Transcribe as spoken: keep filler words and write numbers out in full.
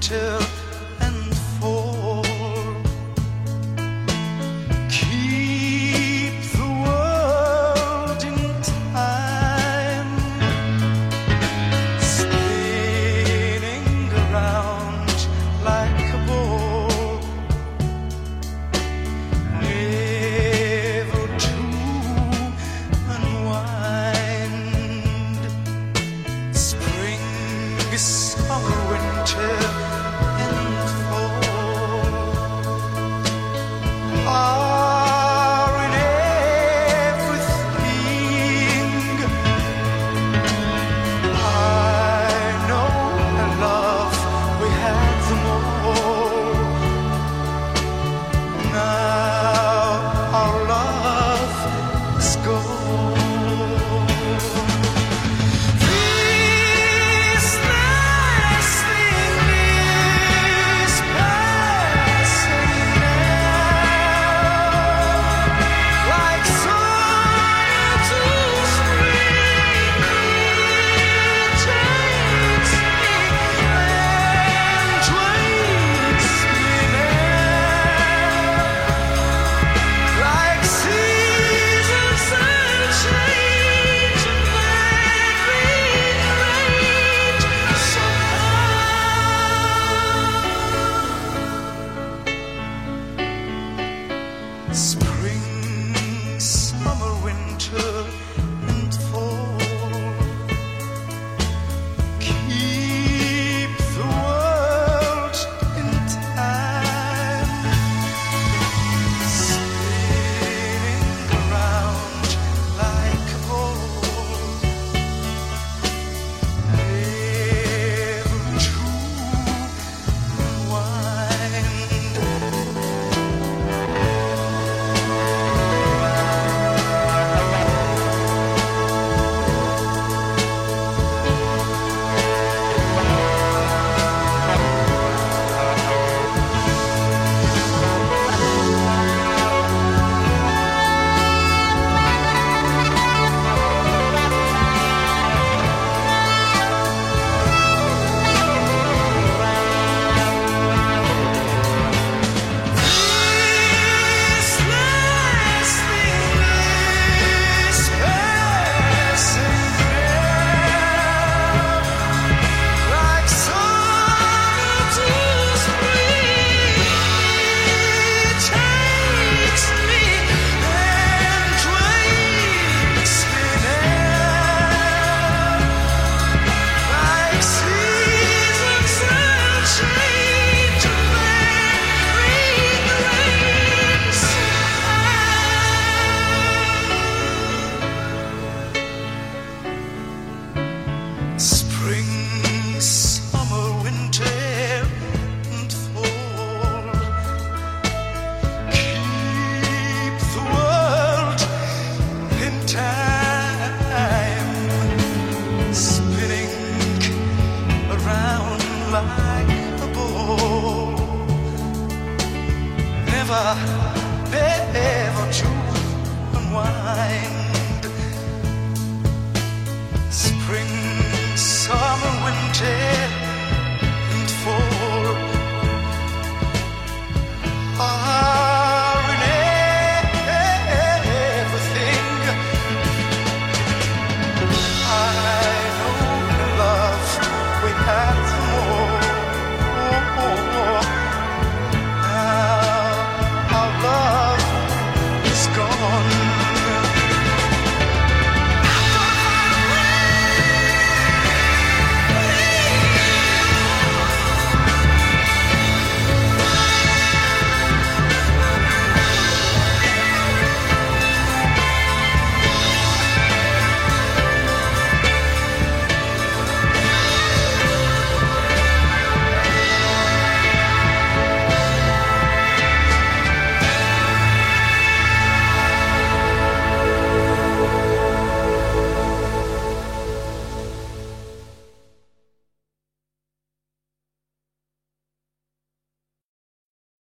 winter and fall. Keep the world in time, spinning around like a ball, never to unwind. Spring, summer, winter, and fall are in everything. I know and love, we had them all. Now our love is gone. This last thing is passing now, like summer to spring. It takes me and drinks me now, like seasons that change and then rearrange somehow. Spring.